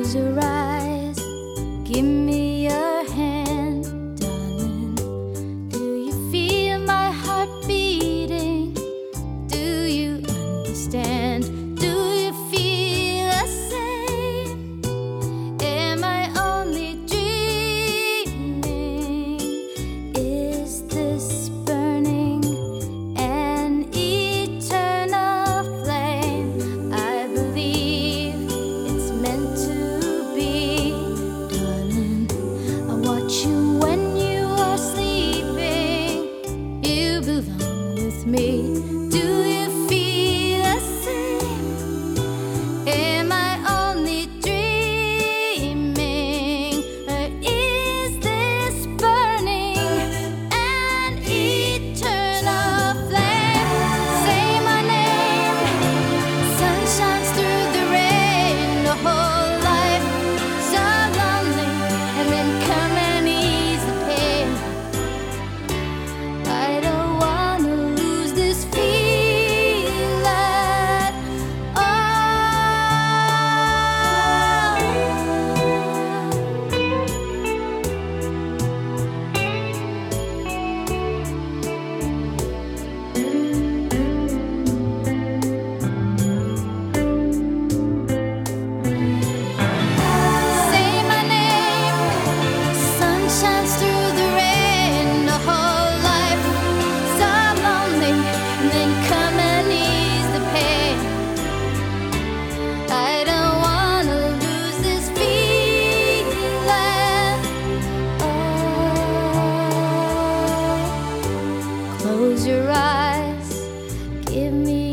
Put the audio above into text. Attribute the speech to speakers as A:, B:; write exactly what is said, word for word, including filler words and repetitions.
A: Close your eyes, give me your hand, darling. Do you feel my heart beating? Do you understand? Do you feel the same? Am I only dreaming? Is this burning an eternal flame? I believe it's meant to be, darling. I watch you when you are sleeping. You belong with me. Do you feel the same? Am I only dreaming? Or is this burning an eternal flame? Say my name. Sun shines through the rain. The whole life so lonely, and then come and ease the pain. I don't wanna lose this feeling at Say my name. Sun shines through the rain. The whole life so lonely, and then come and ease the pain. I don't wanna lose this feeling. Oh, close your eyes, give me